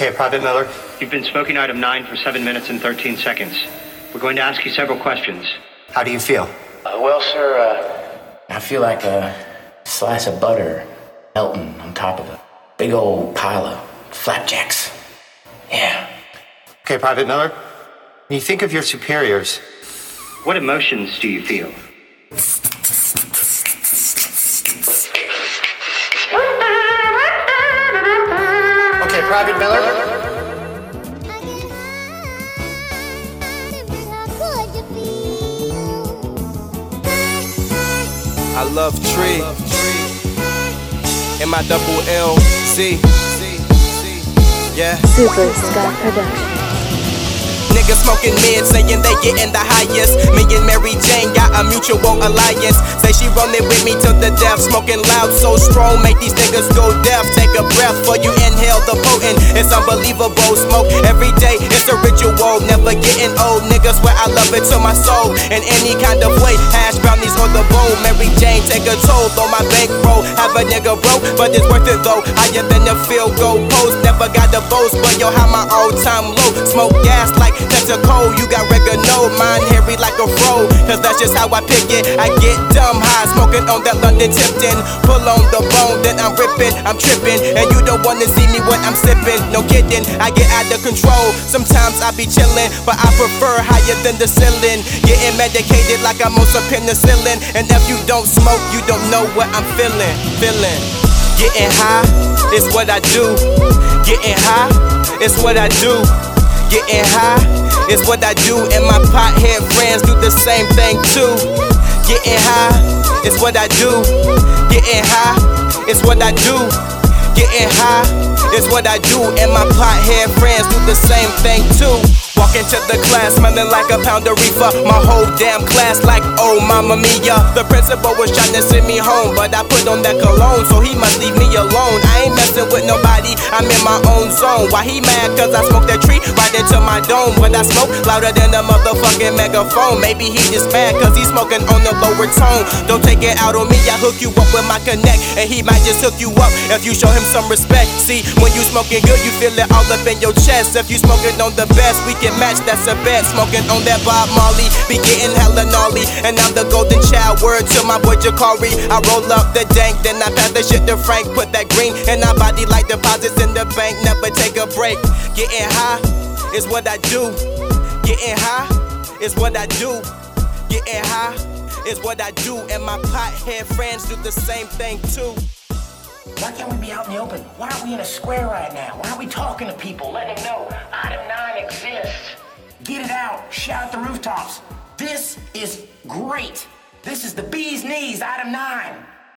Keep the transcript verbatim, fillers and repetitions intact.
Okay, Private Miller. You've been smoking item nine for seven minutes and thirteen seconds. We're going to ask you several questions. How do you feel? Uh, well, sir, uh, I feel like a slice of butter melting on top of a big old pile of flapjacks. Yeah. Okay, Private Miller. When you think of your superiors, what emotions do you feel? Okay, Private Miller. I love Tree. M I double L Z. Yeah. Super Scott Production. Niggas smoking mid, saying they getting the highest. Me and Mary Jane got a mutual alliance. Say she rolling with me to the death, smoking loud, so strong, make these niggas go deaf. Take a breath before you inhale the potent. It's unbelievable, smoke every day. It's a ritual, never getting old. Niggas swear I love it to my soul in any kind of way. Hash brownies on the bowl. Mary Jane take a toll on my bankroll. Have a nigga broke, but it's worth it though. Higher than the field goal post. Never got the boast, but yo, how my all time low. Smoke gas like Texaco, you got oregano, mine hairy like a fro. Cause that's just how I pick it. I get dumb high, smoking on that London Tipton. Pull on the bone, then I'm ripping, I'm tripping. And you don't wanna see me when I'm slipping. No kidding, I get out of control. Sometimes I be chillin', but I prefer higher than the ceiling. Getting medicated like I'm on some penicillin. And if you don't smoke, you don't know what I'm feeling. Feeling. Getting high is what I do. Getting high is what I do. Getting high is what I do, and my pothead friends do the same thing too. Getting high is what I do. Getting high is what I do. Getting high is what I do, and my pothead friends do the same thing too. Walk into the class, smelling like a pound of reefer. My whole damn class like, oh mamma mia. The principal was trying to send me home, but I put on that cologne, so he must leave me alone. I ain't messing with nobody, I'm in my own zone. Why he mad? Cause I smoked that tree right into my dome. When I smoke louder than a motherfucking megaphone. Maybe he just mad cause he's smoking on the lower tone. Don't take it out on me, I hook you up with my connect, and he might just hook you up if you show him some respect. See, when you smoking good, you feel it all up in your chest. If you smoking on the best, we can match, that's a bet. Smoking on that Bob Marley, be getting hella gnarly. And I'm the golden child, word to my boy Jakari. I roll up the dank, then I pass the shit to Frank. Put that green in our body like deposits in the bank. Never take a break. Getting high is what I do. Getting high is what I do. Getting high is what I do. And my pothead friends do the same thing too. Why can't we be out in the open? Why aren't we in a square right now? Why aren't we talking to people, letting them know Item nine exists? Get it out, shout at the rooftops. This is great. This is the bee's knees, Item nine.